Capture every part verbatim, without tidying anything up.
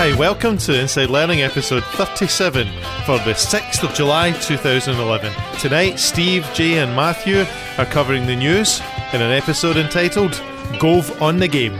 Hi, welcome to Inside Learning episode thirty-seven for the sixth of July two thousand eleven. Tonight, Steve, Jay and Matthew are covering the news in an episode entitled Gove on the Game.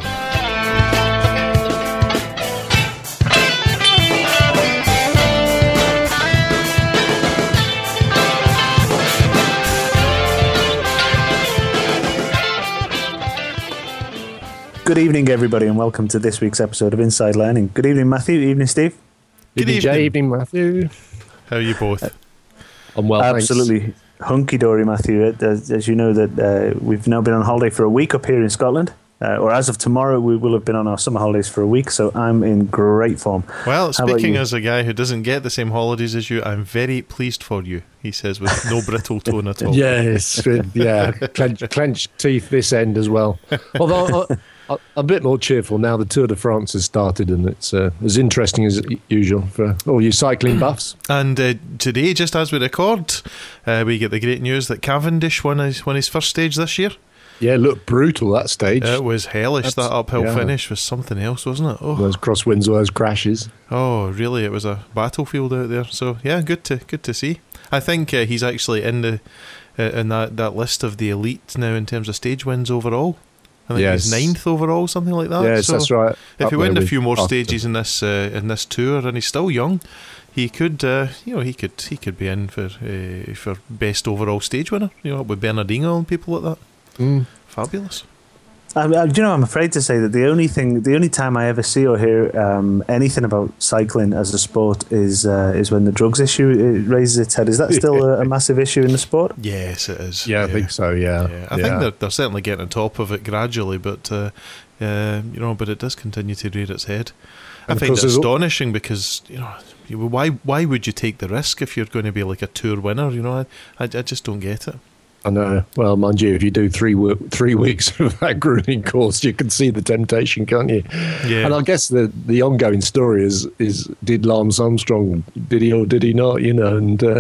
Good evening, everybody, and welcome to this week's episode of Inside Learning. Good evening, Matthew. Evening, Steve. Good evening, Jay. Evening, Matthew. How are you both? Uh, I'm well, Absolutely thanks. hunky-dory, Matthew. As, as you know, that uh, we've now been on holiday for a week up here in Scotland. Uh, or as of tomorrow, we will have been on our summer holidays for a week, so I'm in great form. Well, speaking as a guy who doesn't get the same holidays as you, I'm very pleased for you, he says with no brittle tone at all. Yes, yeah, clench, clenched teeth this end as well. Although I, I, I'm a bit more cheerful now the Tour de France has started, and it's uh, as interesting as usual for all you cycling buffs. And uh, today, just as we record, uh, we get the great news that Cavendish won his, won his first stage this year. Yeah, it looked brutal, that stage. It was hellish. That's, that uphill yeah. finish was something else, wasn't it? Oh. Those crosswinds, those crashes. Oh, really? It was a battlefield out there. So yeah, good to good to see. I think uh, he's actually in the uh, in that, that list of the elite now in terms of stage wins overall. I think yes. he's ninth overall, something like that. Yes, so that's right. If Up he wins a few more Austin. stages in this uh, in this tour, and he's still young, he could uh, you know he could he could be in for uh, for best overall stage winner. You know, with Bernardino and people like that. Mm. Fabulous. I, I, you know, I'm afraid to say that the only thing, the only time I ever see or hear um, anything about cycling as a sport is uh, is when the drugs issue it raises its head. Is that still a, a massive issue in the sport? Yes, it is. Yeah, I think so. Yeah, yeah. I yeah. think they're they're certainly getting on top of it gradually, but uh, uh, you know, but it does continue to rear its head. And I find it there's astonishing because you know you- why why would you take the risk if you're going to be like a tour winner? You know, I I, I just don't get it. I know. Well, mind you, if you do three wo- three weeks of that grueling course, you can see the temptation, can't you? Yeah. And I guess the the ongoing story is is did Lance Armstrong, did he or did he not? You know, and uh,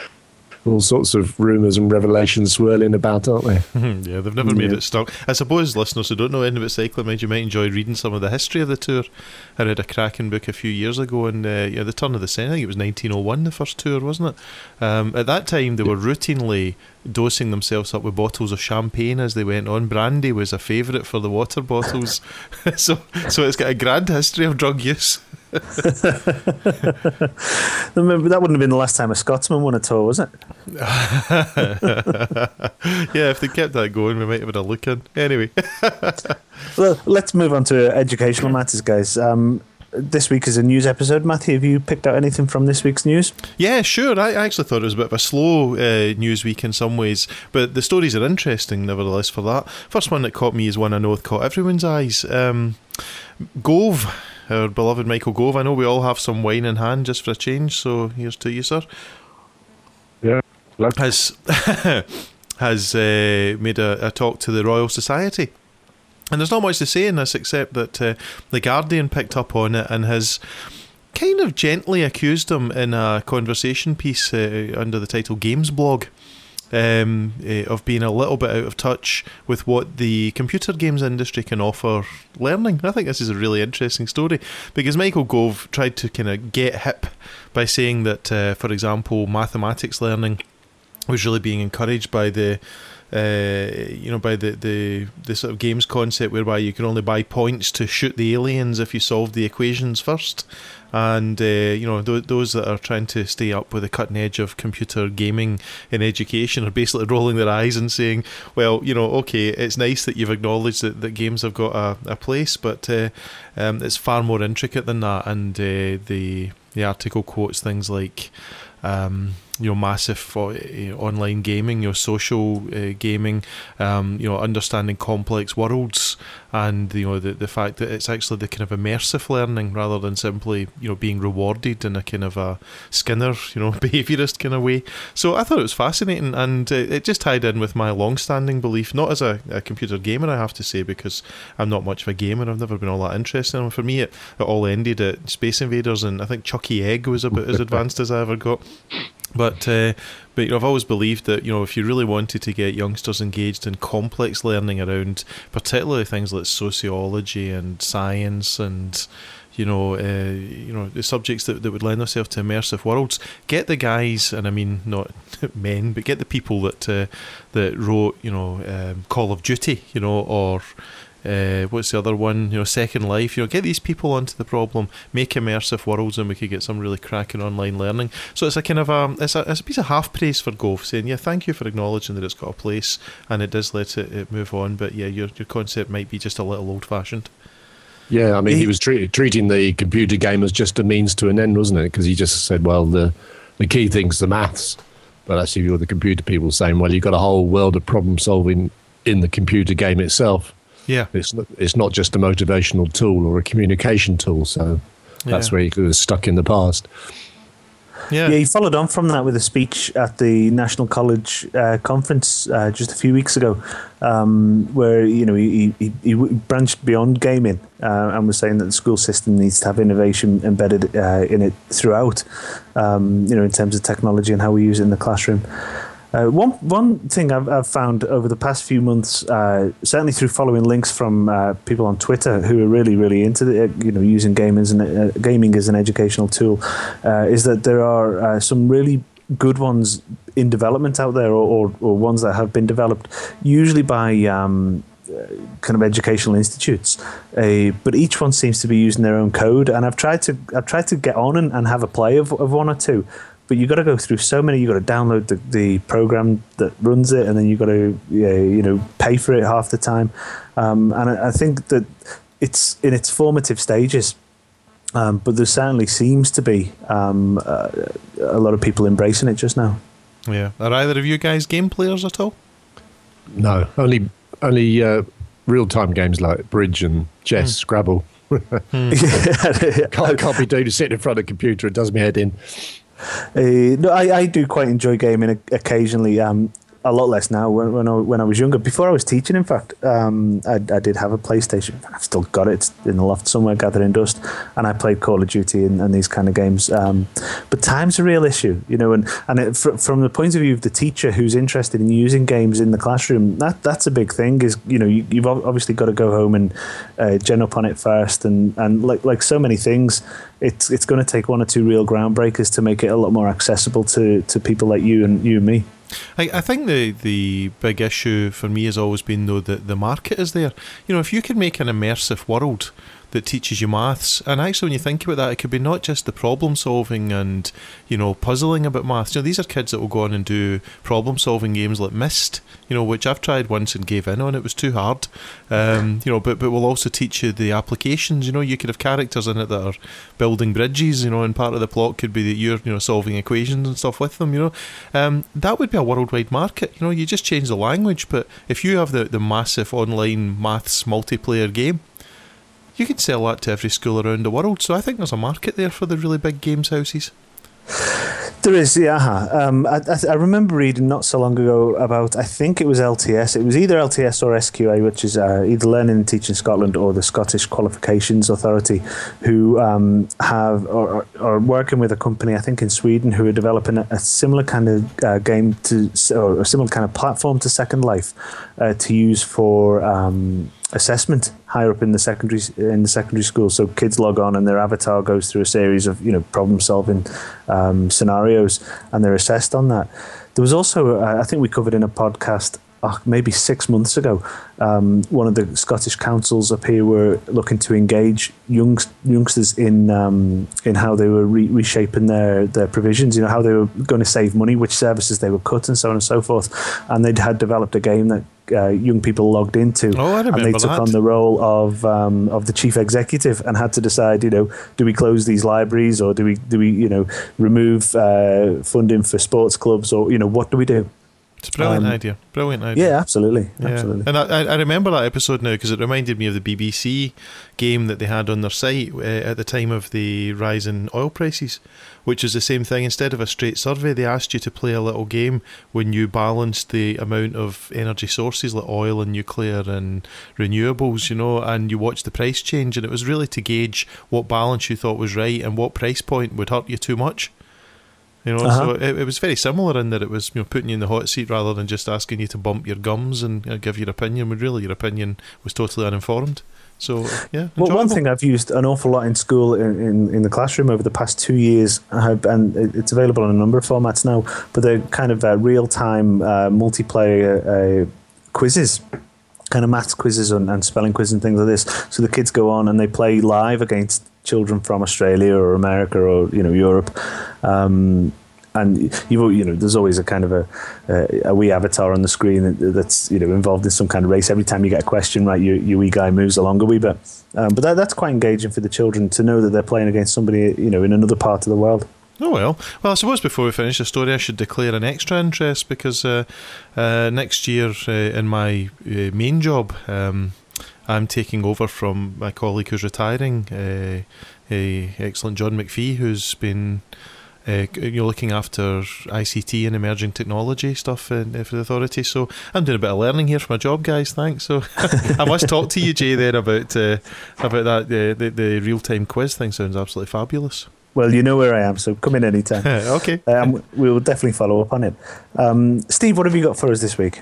all sorts of rumours and revelations swirling about, aren't they? Yeah, they've never made Yeah. it stuck. I suppose listeners who don't know anything about cycling might, you might enjoy reading some of the history of the tour. I read a cracking book a few years ago, and uh, yeah, the turn of the century. I think it was nineteen oh one, the first tour, wasn't it? Um, at that time, they were routinely dosing themselves up with bottles of champagne as they went on. Brandy was a favourite for the water bottles, so so it's got a grand history of drug use. Remember, that wouldn't have been the last time a Scotsman won a tour, was it? Yeah, if they kept that going, we might have had a look in. Anyway. Well, let's move on to educational matters, guys. Um, this week is a news episode. Matthew, have you picked out anything from this week's news? Yeah, sure. I actually thought it was a bit of a slow uh, news week in some ways, but the stories are interesting nevertheless for that. First one that caught me is one I know caught everyone's eyes. Um, Gove, our beloved Michael Gove. I know we all have some wine in hand just for a change, so here's to you, sir. Yeah. Has has uh, made a, a talk to the Royal Society. And there's not much to say in this except that uh, The Guardian picked up on it and has kind of gently accused him in a conversation piece uh, under the title Games Blog um, uh, of being a little bit out of touch with what the computer games industry can offer learning. I think this is a really interesting story because Michael Gove tried to kind of get hip by saying that, uh, for example, mathematics learning was really being encouraged by the Uh, you know, by the, the, the sort of games concept whereby you can only buy points to shoot the aliens if you solve the equations first. And, uh, you know, th- those that are trying to stay up with the cutting edge of computer gaming in education are basically rolling their eyes and saying, well, you know, okay, it's nice that you've acknowledged that, that games have got a, a place, but uh, um, it's far more intricate than that. And uh, the, the article quotes things like, um, you know, massive uh, online gaming, you know, social uh, gaming, um, you know, understanding complex worlds, and you know the the fact that it's actually the kind of immersive learning rather than simply you know being rewarded in a kind of a Skinner, you know, behaviourist kind of way. So I thought it was fascinating, and uh, it just tied in with my long-standing belief, not as a, a computer gamer, I have to say, because I'm not much of a gamer. I've never been all that interested in them. For me, it, it all ended at Space Invaders, and I think Chucky Egg was about as advanced as I ever got. But uh, but you know, I've always believed that you know if you really wanted to get youngsters engaged in complex learning around, particularly things like sociology and science and you know, uh, you know, the subjects that, that would lend themselves to immersive worlds. Get the guys, and I mean not men, but get the people that uh, that wrote, you know, um, Call of Duty, you know, or uh, what's the other one, you know, Second Life. You know, get these people onto the problem, make immersive worlds, and we could get some really cracking online learning. So it's a kind of um, it's a it's a piece of half praise for Go, saying yeah, thank you for acknowledging that it's got a place and it does let it, it move on. But yeah, your your concept might be just a little old fashioned. Yeah, I mean, he was treat, treating the computer game as just a means to an end, wasn't it? Because he just said, well, the the key thing's the maths. But actually, you're the computer people saying, well, you've got a whole world of problem solving in the computer game itself. Yeah. It's not, it's not just a motivational tool or a communication tool. So that's yeah. where he was stuck in the past. Yeah. yeah, he followed on from that with a speech at the National College uh, conference uh, just a few weeks ago, um, where you know he, he, he branched beyond gaming uh, and was saying that the school system needs to have innovation embedded uh, in it throughout, um, you know, in terms of technology and how we use it in the classroom. Uh, one one thing I've, I've found over the past few months, uh, certainly through following links from uh, people on Twitter who are really, really into the, uh, you know, using gaming as an, uh, gaming as an educational tool, uh, is that there are uh, some really good ones in development out there, or, or, or ones that have been developed, usually by um, kind of educational institutes. Uh, but each one seems to be using their own code, and I've tried to I've tried to get on and, and have a play of, of one or two. But you've got to go through so many. You've got to download the, the program that runs it, and then you've got to yeah, you know pay for it half the time. Um, and I, I think that it's in its formative stages. Um, but there certainly seems to be um, uh, a lot of people embracing it just now. Yeah. Are either of you guys game players at all? No, only only uh, real-time games like Bridge and chess, mm. Scrabble. mm. can't, can't be doing to sit in front of a computer. It does me head in. Uh, no, I, I do quite enjoy gaming occasionally. Um, a lot less now. When when I, when I was younger, before I was teaching, in fact, um, I, I did have a PlayStation. I've still got it. It's in the loft somewhere, gathering dust. And I played Call of Duty and, and these kind of games. Um, but time's a real issue, you know. And and it, fr- from the point of view of the teacher who's interested in using games in the classroom, that that's a big thing. Is you know you, you've obviously got to go home and uh, gen up on it first. And, and like like so many things, it's it's going to take one or two real groundbreakers to make it a lot more accessible to, to people like you and you and me. I, I think the, the big issue for me has always been, though, that the market is there. You know, if you can make an immersive world that teaches you maths, and actually when you think about that, it could be not just the problem solving and, you know, puzzling about maths. You know, these are kids that will go on and do problem solving games like Myst, you know, which I've tried once and gave in on. It was too hard. Um, you know, but, but will also teach you the applications. You know, you could have characters in it that are building bridges, you know, and part of the plot could be that you're, you know, solving equations and stuff with them, you know. Um, that would be a worldwide market. You know, you just change the language, but if you have the, the massive online maths multiplayer game, you can sell that to every school around the world. So I think there's a market there for the really big games houses. There is, yeah. Uh-huh. Um, I, I remember reading not so long ago about, I think it was L T S. It was either L T S or S Q A, which is uh, either Learning and Teaching Scotland or the Scottish Qualifications Authority, who um, have or are working with a company, I think in Sweden, who are developing a, a similar kind of uh, game to, or a similar kind of platform to Second Life uh, to use for Um, assessment higher up in the secondary in the secondary school. So kids log on and their avatar goes through a series of you know problem solving um, scenarios, and they're assessed on that. There was also uh, I think we covered in a podcast oh, maybe six months ago. Um, one of the Scottish councils up here were looking to engage young, youngsters in um, in how they were re- reshaping their their provisions. You know how they were going to save money, which services they would cut, and so on and so forth. And they'd had developed a game that Uh, young people logged into, oh, I and they took that. on the role of um, of the chief executive and had to decide, you know, do we close these libraries or do we do we you know remove uh, funding for sports clubs, or you know what do we do? It's a brilliant um, idea. Brilliant idea. Yeah, absolutely, yeah. absolutely. And I, I remember that episode now because it reminded me of the B B C game that they had on their site uh, at the time of the rise in oil prices, which is the same thing. Instead of a straight survey, they asked you to play a little game when you balanced the amount of energy sources like oil and nuclear and renewables, you know, and you watched the price change, and it was really to gauge what balance you thought was right and what price point would hurt you too much. You know, uh-huh. so it, it was very similar in that it was, you know, putting you in the hot seat rather than just asking you to bump your gums and uh, give your opinion, when really your opinion was totally uninformed. So, yeah, well, one enjoyable. thing I've used an awful lot in school in, in, in the classroom over the past two years, I have, and it- it's available in a number of formats now, but they're kind of uh, real-time uh, multiplayer uh, quizzes, kind of maths quizzes and, and spelling quizzes and things like this. So the kids go on and they play live against children from Australia or America or, you know, Europe. Um, and you you know, there's always a kind of a a, a wee avatar on the screen that's, you know, involved in some kind of race. Every time you get a question right, your, your wee guy moves along a wee bit. Um, but that, that's quite engaging for the children to know that they're playing against somebody, you know, in another part of the world. Oh, well. Well, I suppose before we finish the story, I should declare an extra interest because uh, uh, next year uh, in my uh, main job, um, I'm taking over from my colleague who's retiring, uh, a excellent John McPhee, who's been uh, you're looking after I C T and emerging technology stuff in, uh, for the authority. So I'm doing a bit of learning here for my job, guys. Thanks. So I must talk to you, Jay, there about uh, about that. Uh, the the real time quiz thing sounds absolutely fabulous. Well, you know where I am, so come in anytime. Okay. Um, we will definitely follow up on it. Um, Steve, what have you got for us this week?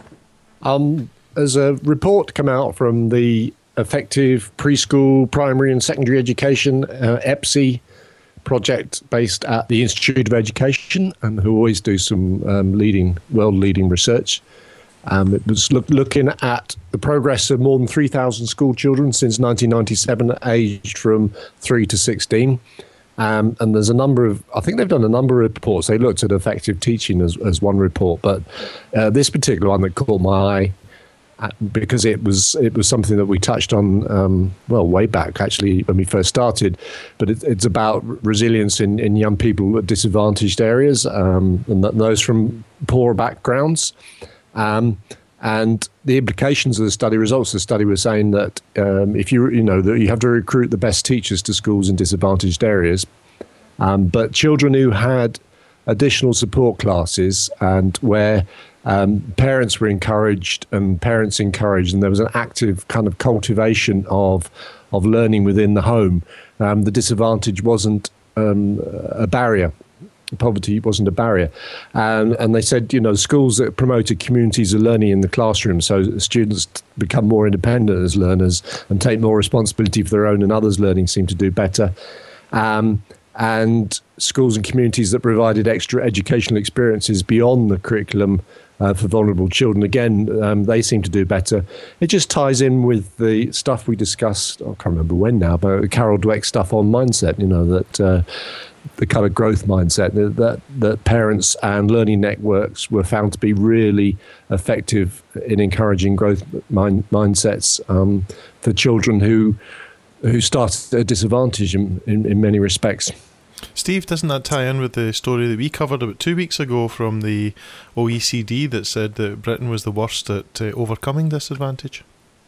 Um, there's a report come out from the Effective Preschool, Primary and Secondary Education, uh, E P S I project based at the Institute of Education, and who always do some um, leading, world-leading research. Um, it was look, looking at the progress of more than three thousand school children since nineteen ninety-seven, aged from three to sixteen. Um, and there's a number of, I think they've done a number of reports. They looked at effective teaching as, as one report, but uh, this particular one that caught my eye, uh, because it was it was something that we touched on, um, well, way back actually when we first started, but it, it's about resilience in, in young people at disadvantaged areas, um, and th- those from poor backgrounds. Um, and the implications of the study, results of the study, were saying that um, if you you know that you have to recruit the best teachers to schools in disadvantaged areas, um, but children who had additional support classes and where um, parents were encouraged and parents encouraged, and there was an active kind of cultivation of of learning within the home, um, the disadvantage wasn't um, a barrier. Poverty wasn't a barrier. And, and they said, you know, schools that promoted communities of learning in the classroom, so students become more independent as learners and take more responsibility for their own and others' learning, seem to do better. Um, and schools and communities that provided extra educational experiences beyond the curriculum uh, for vulnerable children, again, um, they seem to do better. It just ties in with the stuff we discussed, I can't remember when now, but Carol Dweck stuff on mindset, you know, that... Uh, the kind of growth mindset that that parents and learning networks were found to be really effective in encouraging growth mind, mindsets um, for children who who started at a disadvantage in, in, in many respects. Steve, doesn't that tie in with the story that we covered about two weeks ago from the O E C D that said that Britain was the worst at uh, overcoming disadvantage?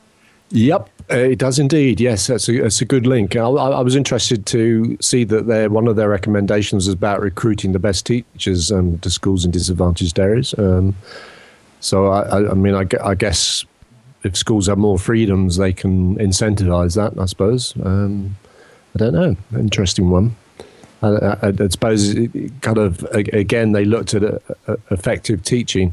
Yep, uh, it does indeed. Yes, that's a, that's a good link. I, I was interested to see that their, one of their recommendations was about recruiting the best teachers um, to schools in disadvantaged areas. Um, so, I, I mean, I, I guess if schools have more freedoms, they can incentivise that, I suppose. Um, I don't know. Interesting one. I, I, I suppose it kind of, again, they looked at a, a effective teaching.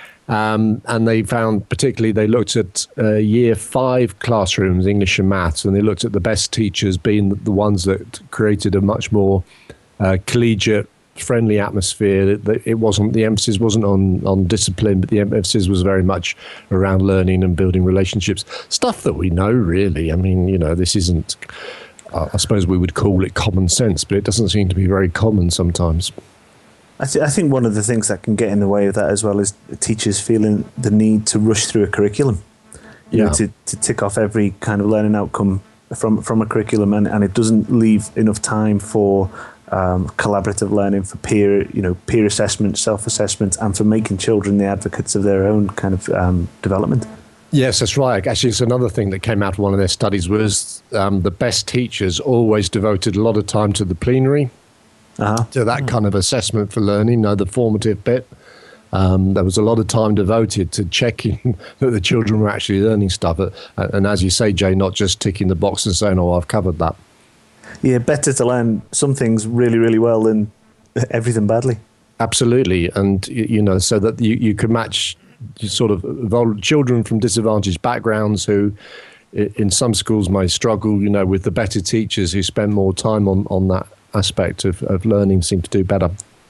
Um, and they found, particularly, they looked at uh, year five classrooms, English and maths, and they looked at the best teachers being the ones that created a much more uh, collegiate, friendly atmosphere. It, it wasn't, the emphasis wasn't on, on discipline, but the emphasis was very much around learning and building relationships. Stuff that we know, really. I mean, you know, this isn't, uh, I suppose we would call it common sense, but it doesn't seem to be very common sometimes. I, th- I think one of the things that can get in the way of that as well is teachers feeling the need to rush through a curriculum, you yeah. know, to, to tick off every kind of learning outcome from from a curriculum, and, and it doesn't leave enough time for um, collaborative learning, for peer, you know, peer assessment, self-assessment, and for making children the advocates of their own kind of um, development. Yes, that's right. Actually, it's another thing that came out of one of their studies was um, the best teachers always devoted a lot of time to the plenary. Uh-huh. To that kind of assessment for learning, you know, the formative bit. Um, there was a lot of time devoted to checking that the children were actually learning stuff. And as you say, Jay, not just ticking the box and saying, oh, I've covered that. Yeah, better to learn some things really, really well than everything badly. Absolutely. And, you know, so that you, you could match sort of children from disadvantaged backgrounds who in some schools may struggle, you know, with the better teachers who spend more time on, on that aspect of, of learning seem to do better.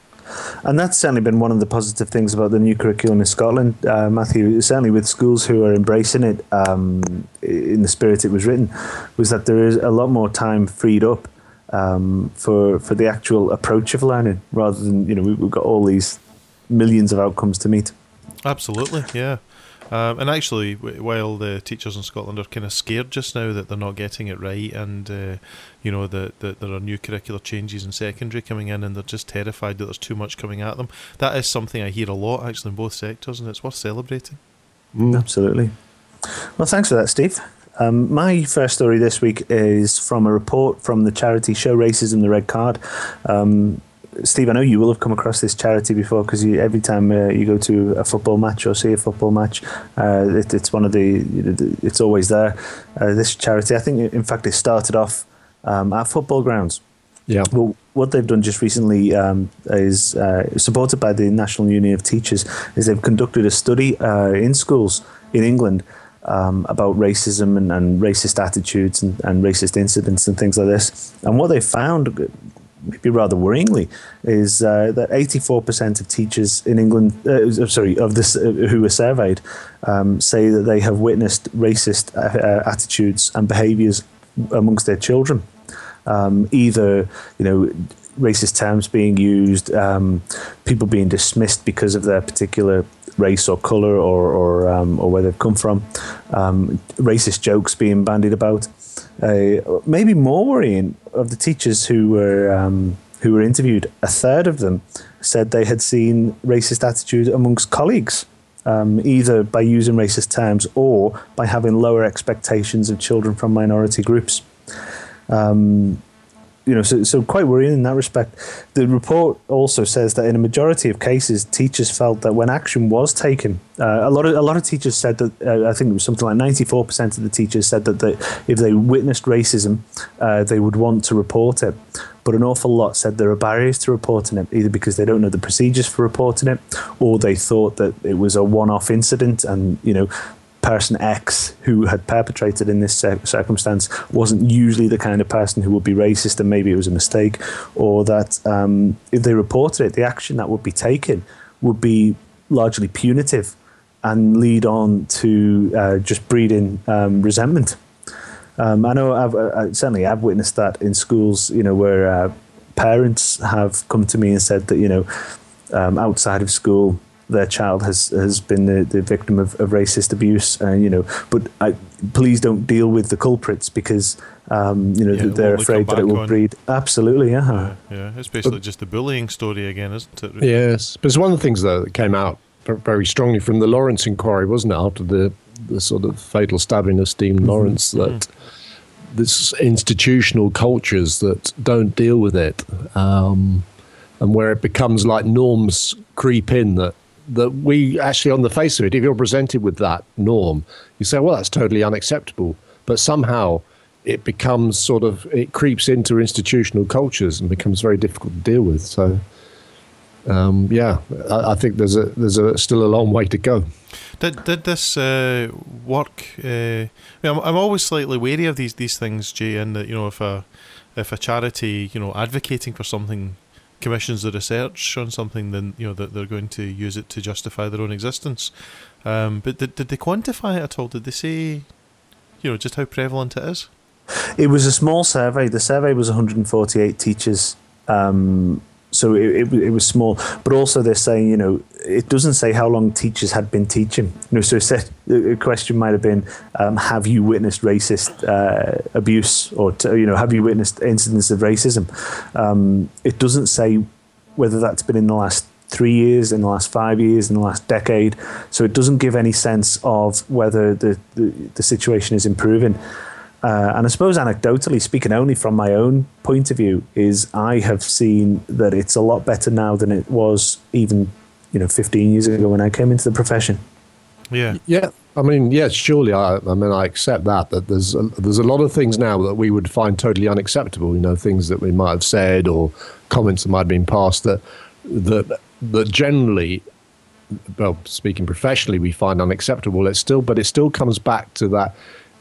And that's certainly been one of the positive things about the new curriculum in Scotland, uh, Matthew, certainly with schools who are embracing it um, in the spirit it was written, was that there is a lot more time freed up um, for for the actual approach of learning, rather than, you know, we, we've got all these millions of outcomes to meet. Absolutely, yeah. Um, and actually, while the teachers in Scotland are kind of scared just now that they're not getting it right, and uh, you know that the, there are new curricular changes in secondary coming in, and they're just terrified that there's too much coming at them. That is something I hear a lot actually in both sectors, and it's worth celebrating. Mm. Absolutely. Well, thanks for that, Steve. Um, my first story this week is from a report from the charity Show Racism the Red Card. Um, Steve, I know you will have come across this charity before, because every time uh, you go to a football match or see a football match, uh, it, it's one of the, you know, it's always there. Uh, this charity, I think, in fact, it started off um, at football grounds. Yeah. Well, what they've done just recently um, is uh, supported by the National Union of Teachers, is they've conducted a study uh, in schools in England um, about racism and, and racist attitudes and, and racist incidents and things like this. And what they found, maybe rather worryingly, is uh, that eighty-four percent of teachers in England, uh, sorry, of this uh, who were surveyed, um, say that they have witnessed racist uh, attitudes and behaviours amongst their children. Um, either, you know, racist terms being used, um, people being dismissed because of their particular race or colour, or or, um, or where they've come from, um, racist jokes being bandied about. Uh, maybe more worrying, of the teachers who were um, who were interviewed, a third of them said they had seen racist attitude amongst colleagues, um, either by using racist terms or by having lower expectations of children from minority groups. Um, you know, so, so quite worrying in that respect. The report also says that in a majority of cases, teachers felt that when action was taken, uh, a lot of a lot of teachers said that, uh, I think it was something like ninety-four percent of the teachers said that they, if they witnessed racism, uh, they would want to report it. But an awful lot said there are barriers to reporting it, either because they don't know the procedures for reporting it, or they thought that it was a one-off incident, and, you know, person X who had perpetrated in this circumstance wasn't usually the kind of person who would be racist, and maybe it was a mistake, or that um, if they reported it, the action that would be taken would be largely punitive and lead on to uh, just breeding um, resentment. Um, I know I've I, certainly I've witnessed that in schools, you know, where uh, parents have come to me and said that, you know, um, outside of school, their child has, has been the, the victim of, of racist abuse, and uh, you know, but I, please don't deal with the culprits, because um, you know, yeah, they're afraid that it will on. breed. Absolutely, yeah. yeah. Yeah, it's basically but, just a bullying story again, isn't it? Yes, but it's one of the things though that came out very strongly from the Lawrence inquiry, wasn't it, after the the sort of fatal stabbing of Stephen mm-hmm. Lawrence, that mm-hmm. this institutional cultures that don't deal with it, um, and where it becomes like norms creep in that. that we actually, on the face of it, if you're presented with that norm, you say, well, that's totally unacceptable. But somehow it becomes sort of, it creeps into institutional cultures and becomes very difficult to deal with. So, um, yeah, I, I think there's a there's a still a long way to go. Did did this uh, work? Uh, I mean, I'm, I'm always slightly wary of these these things, Jay, and that, you know, if a if a charity, you know, advocating for something commissions the research on something, then, you know, that they're going to use it to justify their own existence. Um, but did did they quantify it at all? Did they say, you know, just how prevalent it is? It was a small survey. The survey was one hundred forty-eight teachers. Um, so it, it, it was small. But also they're saying, you know, it doesn't say how long teachers had been teaching. You know, so it said, the question might have been, um, have you witnessed racist uh, abuse, or, to, you know, have you witnessed incidents of racism? Um, it doesn't say whether that's been in the last three years, in the last five years, in the last decade. So it doesn't give any sense of whether the, the, the situation is improving. Uh, and I suppose anecdotally, speaking only from my own point of view, is I have seen that it's a lot better now than it was even, you know, fifteen years ago when I came into the profession. Yeah. Yeah. I mean, yes, surely. I, I mean, I accept that, that there's a, there's a lot of things now that we would find totally unacceptable, you know, things that we might have said or comments that might have been passed that, that, that generally, well, speaking professionally, we find unacceptable. It's still, but it still comes back to that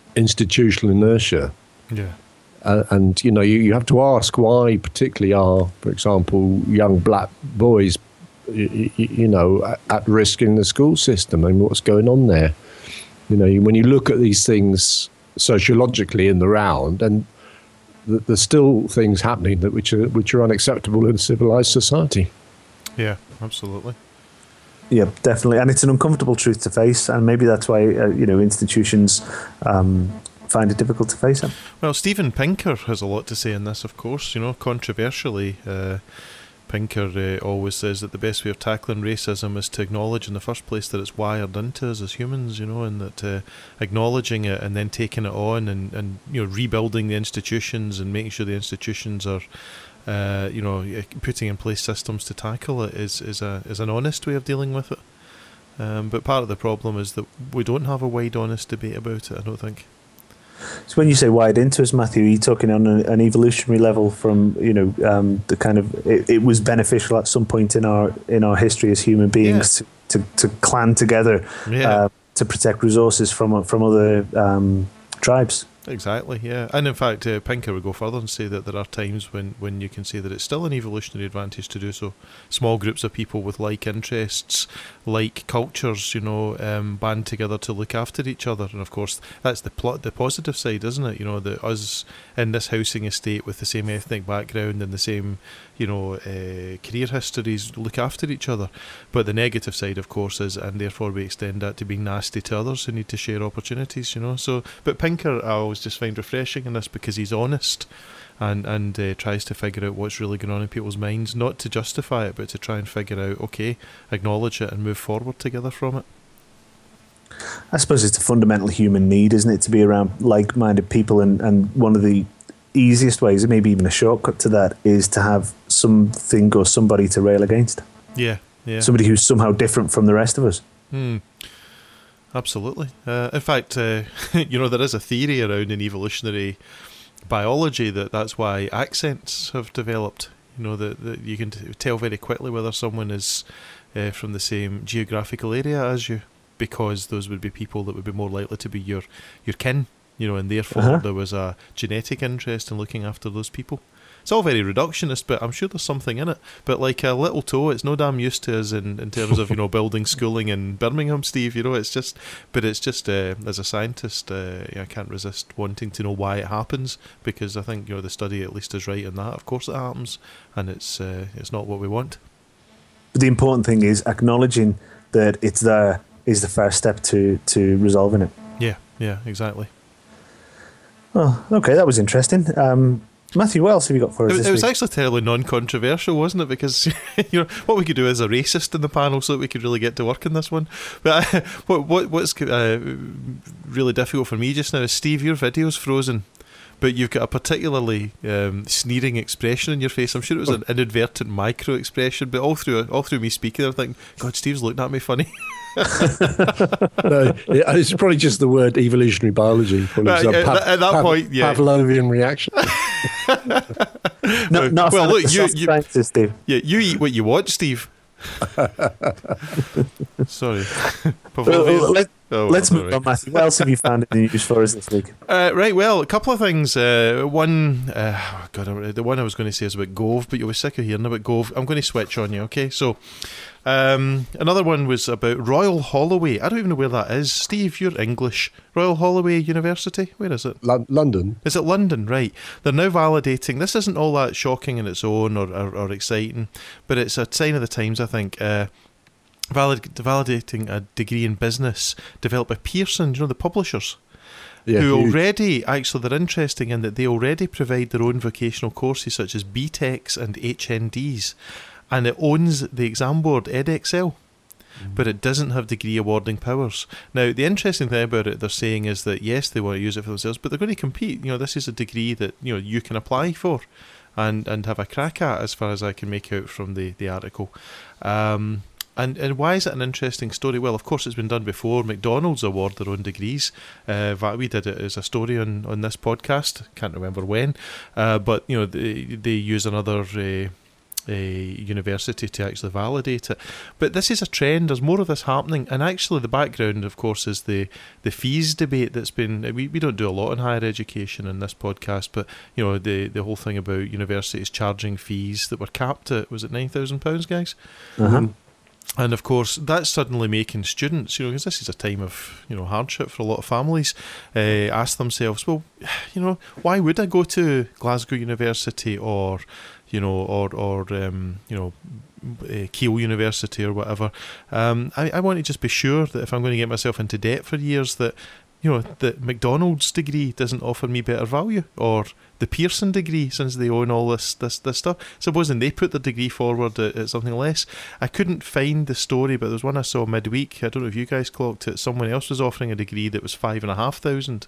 institutional inertia. Yeah. Uh, and, you know, you, you have to ask why particularly are, for example, young black boys, you, you know, at, at risk in the school system. I mean, what's going on there? You know, when you look at these things sociologically in the round, and th- there's still things happening that which are which are unacceptable in a civilized society. Yeah, absolutely. Yeah, definitely, and it's an uncomfortable truth to face, and maybe that's why uh, you know institutions um, find it difficult to face it. Well, Steven Pinker has a lot to say in this, of course. You know, controversially, uh, Pinker uh, always says that the best way of tackling racism is to acknowledge in the first place that it's wired into us as humans, you know, and that uh, acknowledging it and then taking it on and, and, you know, rebuilding the institutions and making sure the institutions are, uh, you know, putting in place systems to tackle it is, is, a, is an honest way of dealing with it. Um, but part of the problem is that we don't have a wide, honest debate about it, I don't think. So when you say wired into us, Matthew, are you talking on a, an evolutionary level from, you know, um, the kind of, it, it was beneficial at some point in our in our history as human beings yeah. to, to, to clan together yeah. uh, to protect resources from from other um, tribes? Exactly, yeah. And in fact, uh, Pinker would go further and say that there are times when, when you can say that it's still an evolutionary advantage to do so. Small groups of people with like interests, like cultures, you know, um, band together to look after each other. And of course, that's the plot, the positive side, isn't it? You know, that us in this housing estate with the same ethnic background and the same, you know, uh, career histories look after each other. But the negative side, of course, is, and therefore we extend that to being nasty to others who need to share opportunities, you know. So, but Pinker, I always just find refreshing in this because he's honest and and uh, tries to figure out what's really going on in people's minds, not to justify it, but to try and figure out, okay, acknowledge it and move forward together from it. I suppose it's a fundamental human need, isn't it, to be around like-minded people, and, and one of the easiest ways, maybe even a shortcut to that, is to have something or somebody to rail against. Yeah, yeah. Somebody who's somehow different from the rest of us. Hmm. Absolutely. Uh, in fact, uh, you know, there is a theory around in evolutionary biology that that's why accents have developed. You know, that, that you can t- tell very quickly whether someone is uh, from the same geographical area as you, because those would be people that would be more likely to be your, your kin, you know, and therefore uh-huh. there was a genetic interest in looking after those people. It's all very reductionist, but I'm sure there's something in it. But like a little toe, it's no damn used to us in, in terms of, you know, building schooling in Birmingham, Steve. You know, it's just, but it's just, uh, as a scientist, uh, I can't resist wanting to know why it happens, because I think, you know, the study at least is right in that. Of course it happens, and it's uh, it's not what we want. But the important thing is acknowledging that it's there is the first step to, to resolving it. Yeah, yeah, exactly. Oh, okay, that was interesting. Um, Matthew, what else have you got for us it, this It was week? actually terribly non-controversial, wasn't it? Because you know what we could do is a racist in the panel, so that we could really get to work in this one. But uh, what what what's uh, really difficult for me just now is, Steve, your video's frozen, but you've got a particularly um, sneering expression in your face. I'm sure it was an inadvertent micro expression, but all through all through me speaking, I'm thinking, God, Steve's looking at me funny. No, it's probably just the word evolutionary biology. Right, at, Pav- at that Pav- point, yeah. Pavlovian reaction. no, not well, look, you, you, scientist, Steve. Yeah, you eat what you watch, Steve. Sorry. Well, let, oh, let's well, move right. on, Matthew. What else have you found in the news for us this week? Uh, right, well, a couple of things. Uh, one, uh, oh God, the one I was going to say is about Gove, but you were sick of hearing about Gove. I'm going to switch on you, okay? So, um, another one was about Royal Holloway. I don't even know where that is. Steve, you're English. Royal Holloway University? Where is it? L- London. Is it London? Right. They're now validating. This isn't all that shocking in its own or, or, or exciting, but it's a sign of the times, I think. Uh, valid, validating a degree in business developed by Pearson, you know, the publishers. Yeah, who huge. already, actually, they're interesting in that they already provide their own vocational courses such as B TECs and H N Ds, and it owns the exam board Edexcel, mm-hmm. but it doesn't have degree awarding powers. Now, the interesting thing about it, they're saying, is that yes, they want to use it for themselves, but they're going to compete. You know, this is a degree that, you know, you can apply for and, and have a crack at, as far as I can make out from the, the article. Um... And and why is it an interesting story? Well, of course, it's been done before. McDonald's award their own degrees. Uh, we did it as a story on, on this podcast. Can't remember when. Uh, but, you know, they, they use another uh, a university to actually validate it. But this is a trend. There's more of this happening, and actually the background, of course, is the the fees debate that's been. We, we don't do a lot in higher education in this podcast, but you know the the whole thing about universities charging fees that were capped at, was it nine thousand pounds, guys? Uh-huh. And of course, that's suddenly making students, you know, because this is a time of, you know, hardship for a lot of families, uh, ask themselves, well, you know, why would I go to Glasgow University or, you know, or or um, you know, uh, Keele University or whatever? Um, I, I want to just be sure that if I'm going to get myself into debt for years, that, you know, that McDonald's degree doesn't offer me better value, or the Pearson degree, since they own all this this, this stuff. Supposing they put their degree forward at, at something less. I couldn't find the story, but there was one I saw midweek. I don't know if you guys clocked it. Someone else was offering a degree that was five and a half thousand.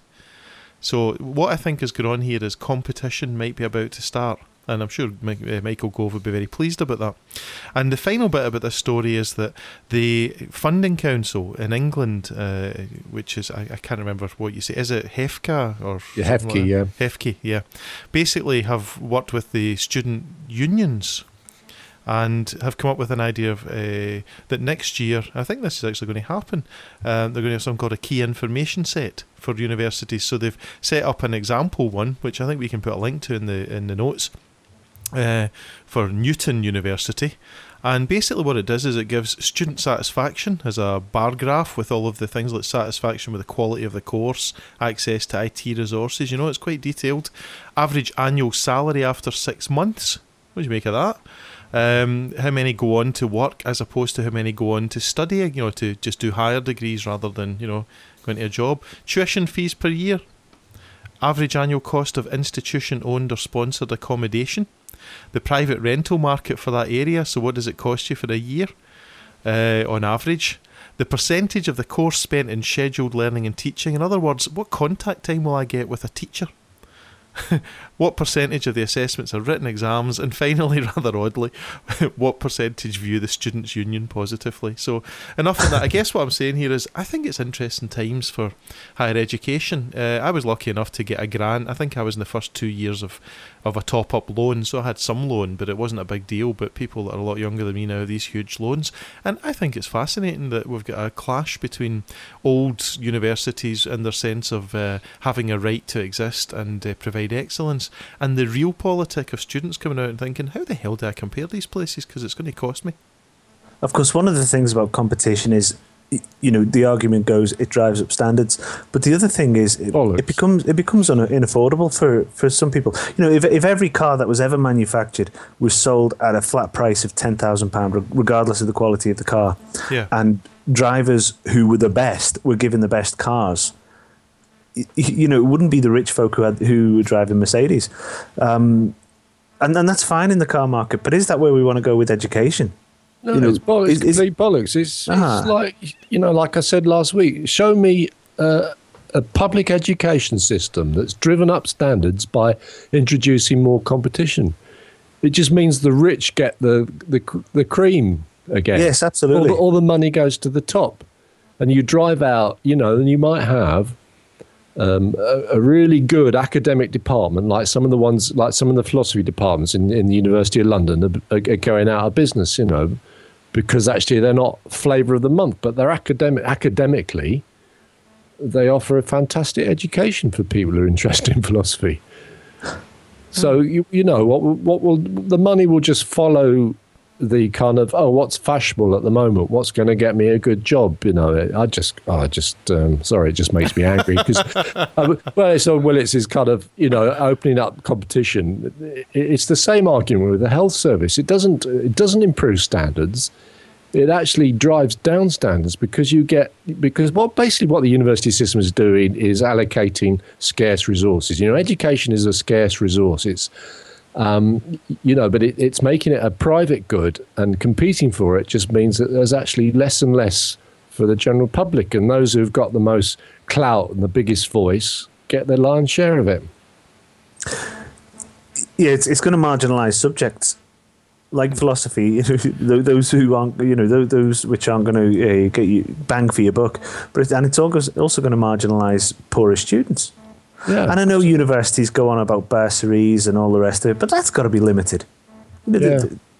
So what I think is going on here is competition might be about to start. And I'm sure Michael Gove would be very pleased about that. And the final bit about this story is that the Funding Council in England, uh, which is, I, I can't remember what you say, is it HEFCA? Or yeah, HEFCE, like yeah. HEFCE, yeah. Basically have worked with the student unions and have come up with an idea of uh, that next year, I think this is actually going to happen, uh, they're going to have something called a key information set for universities. So they've set up an example one, which I think we can put a link to in the in the notes, Uh, for Newton University. And basically what it does is it gives student satisfaction as a bar graph with all of the things like satisfaction with the quality of the course, access to I T resources. You know, it's quite detailed. Average annual salary after six months. What do you make of that? Um, how many go on to work as opposed to how many go on to study, you know, to just do higher degrees rather than, you know, going to a job. Tuition fees per year. Average annual cost of institution-owned or sponsored accommodation. The private rental market for that area, so what does it cost you for a year uh, on average? The percentage of the course spent in scheduled learning and teaching. In other words, what contact time will I get with a teacher? What percentage of the assessments are written exams? And finally, rather oddly, what percentage view the Students' Union positively? So enough of that. I guess what I'm saying here is I think it's interesting times for higher education. Uh, I was lucky enough to get a grant. I think I was in the first two years of, of a top-up loan, so I had some loan, but it wasn't a big deal. But people that are a lot younger than me now have these huge loans. And I think it's fascinating that we've got a clash between old universities and their sense of uh, having a right to exist and uh, provide excellence, and the real politic of students coming out and thinking, how the hell do I compare these places, because it's going to cost me. Of course, one of the things about competition is, you know, the argument goes it drives up standards, but the other thing is it, it becomes it becomes un- unaffordable for, for some people. You know, if if every car that was ever manufactured was sold at a flat price of ten thousand pounds, regardless of the quality of the car, yeah. and drivers who were the best were given the best cars, you know, it wouldn't be the rich folk who had, who were driving Mercedes, um, and and that's fine in the car market. But is that where we want to go with education? No, you know, it's bollocks. It's, it's complete bollocks. It's, uh-huh. it's like, you know, like I said last week. Show me uh, a public education system that's driven up standards by introducing more competition. It just means the rich get the the, the cream again. Yes, absolutely. All the, all the money goes to the top, and you drive out. You know, and you might have. Um, a, a really good academic department, like some of the ones, like some of the philosophy departments in, in the University of London, are, are going out of business. You know, because actually they're not flavour of the month, but they're academic. Academically, they offer a fantastic education for people who are interested in philosophy. So you you know what what will the money will just follow the kind of, oh, what's fashionable at the moment? What's going to get me a good job? You know, I just, oh, I just, um, sorry, it just makes me angry because, uh, well, it's on Willis's kind of, you know, opening up competition. It's the same argument with the health service. It doesn't, it doesn't improve standards. It actually drives down standards because you get, because what basically what the university system is doing is allocating scarce resources. You know, education is a scarce resource. It's, Um, you know, but it, it's making it a private good, and competing for it just means that there's actually less and less for the general public, and those who've got the most clout and the biggest voice get the lion's share of it. Yeah, it's it's going to marginalise subjects like philosophy. You know, those who aren't, you know, those which aren't going to uh, get you bang for your buck, but it's, and it's also going to marginalise poorer students. Yeah. And I know universities go on about bursaries and all the rest of it, but that's got to be limited. You know, yeah. the,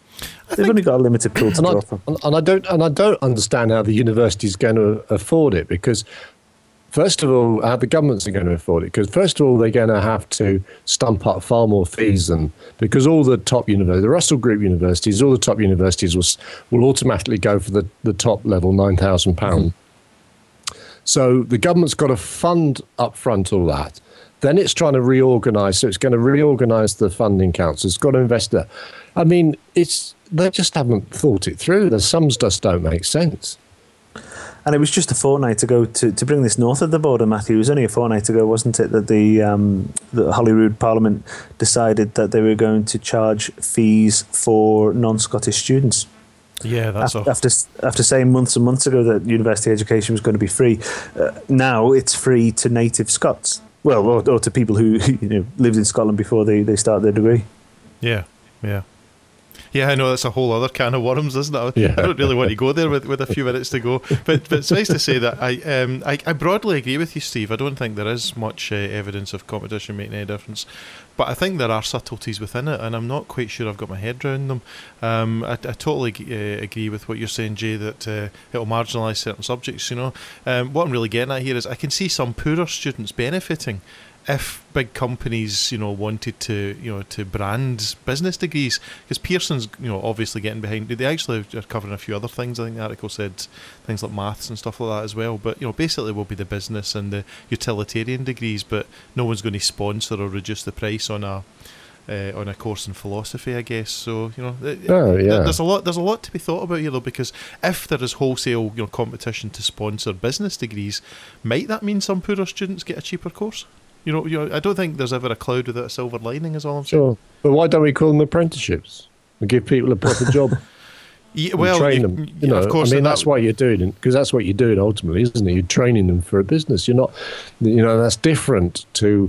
They've only got a limited pool to and draw I, from. and I don't and I don't understand how the university's going to afford it, because first of all, how the governments are going to afford it, because first of all, they're going to have to stump up far more fees than, because all the top universities, the Russell Group universities, all the top universities will will automatically go for the, the top level, nine thousand pounds. Mm-hmm. So the government's got to fund up front all that. Then it's trying to reorganise, so it's going to reorganise the funding council. It's got to invest there. I mean, it's they just haven't thought it through. The sums just don't make sense. And it was just a fortnight ago to, to bring this north of the border, Matthew. It was only a fortnight ago, wasn't it, that the um, the Holyrood Parliament decided that they were going to charge fees for non-Scottish students. Yeah, that's after, after after saying months and months ago that university education was going to be free. Uh, now it's free to native Scots. Well, or, or to people who you know lived in Scotland before they, they start their degree. Yeah, yeah. Yeah, I know that's a whole other can of worms, isn't it? Yeah. I don't really want to go there with, with a few minutes to go, but but it's nice to say that I um I, I broadly agree with you, Steve. I don't think there is much uh, evidence of competition making any difference, but I think there are subtleties within it, and I'm not quite sure I've got my head around them. Um, I, I totally uh, agree with what you're saying, Jay, that uh, it'll marginalise certain subjects. You know, um, what I'm really getting at here is I can see some poorer students benefiting if big companies, you know, wanted to, you know, to brand business degrees, because Pearson's, you know, obviously getting behind. They actually are covering a few other things. I think the article said things like maths and stuff like that as well. But you know, basically, will be the business and the utilitarian degrees. But no one's going to sponsor or reduce the price on a uh, on a course in philosophy, I guess. So you know, it, oh, yeah. there's a lot. There's a lot to be thought about here, though, because if there is wholesale, you know, competition to sponsor business degrees, might that mean some poorer students get a cheaper course? You know, you know, I don't think there's ever a cloud without a silver lining, is all I'm saying. Sure. But why don't we call them apprenticeships and give people a proper job? Yeah, well, train you, them. You know, of course, I mean, that, that's what you're doing, because that's what you're doing ultimately, isn't it? You're training them for a business. You're not, you know, that's different to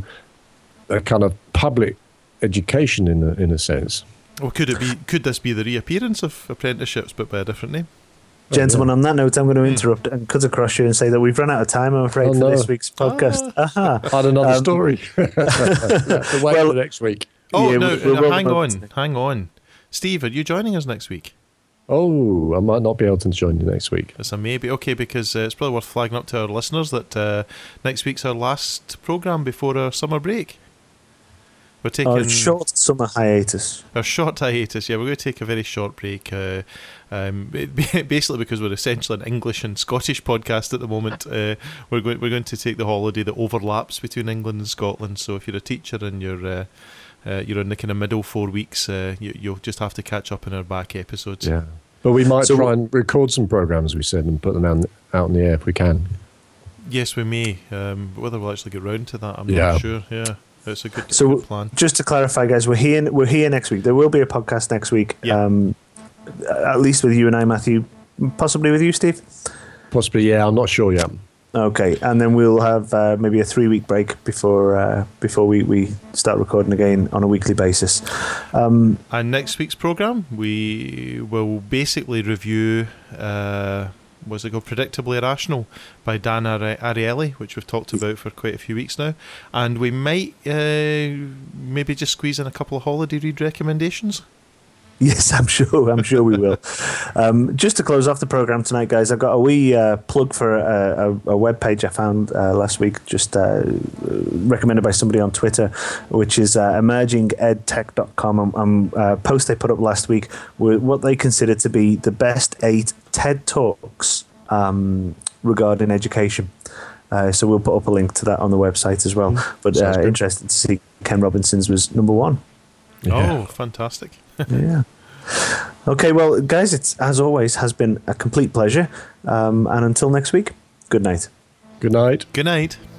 a kind of public education in a, in a sense. Well, could it be? Could this be the reappearance of apprenticeships, but by a different name? Gentlemen, on that note, I'm going to interrupt and cut across you and say that we've run out of time, I'm afraid, oh, for no. this week's podcast. Ah. Aha. I had another Um, story. The way well, for next week. Oh, Yeah, no, we're- we're no well hang done. on, hang on. Steve, are you joining us next week? Oh, I might not be able to join you next week. It's a maybe. Okay, because uh, it's probably worth flagging up to our listeners that uh, next week's our last programme before our summer break. We're taking Our short summer hiatus. Our short hiatus, yeah, we're going to take a very short break. Uh, um, basically, because we're essentially an English and Scottish podcast at the moment, uh, we're going we're going to take the holiday that overlaps between England and Scotland. So if you're a teacher and you're uh, uh, you're in the kind of middle four weeks, uh, you, you'll just have to catch up in our back episodes. Yeah, but we might So- try and record some programs, we said, and put them out, out in the air if we can. Yes, we may. Um, but whether we'll actually get round to that, I'm Yeah. not sure. Yeah, it's a good, So good plan. just to clarify, guys, we're here. We're here next week. There will be a podcast next week. Yeah. Um, at least with you and I, Matthew. Possibly with you, Steve. Possibly, yeah. I'm not sure yet. Okay, and then we'll have uh, maybe a three week break before uh, before we, we start recording again on a weekly basis. Um, And next week's programme, we will basically review, uh, what's it called, Predictably Irrational by Dan Ari- Ariely, which we've talked about for quite a few weeks now. And we might uh, maybe just squeeze in a couple of holiday read recommendations. Yes, I'm sure. I'm sure we will. Um, just to close off the program tonight, guys, I've got a wee uh, plug for a, a, a web page I found uh, last week, just uh, recommended by somebody on Twitter, which is uh, emerging ed tech dot com. Um, um, uh, post they put up last week were what they consider to be the best eight TED Talks um, regarding education. Uh, so we'll put up a link to that on the website as well. But Sounds uh, good. interesting to see Ken Robinson's was number one. Yeah. Oh, fantastic. Yeah. Okay, well, guys, it's as always has been a complete pleasure. Um, and until next week, good night. Good night. Good night.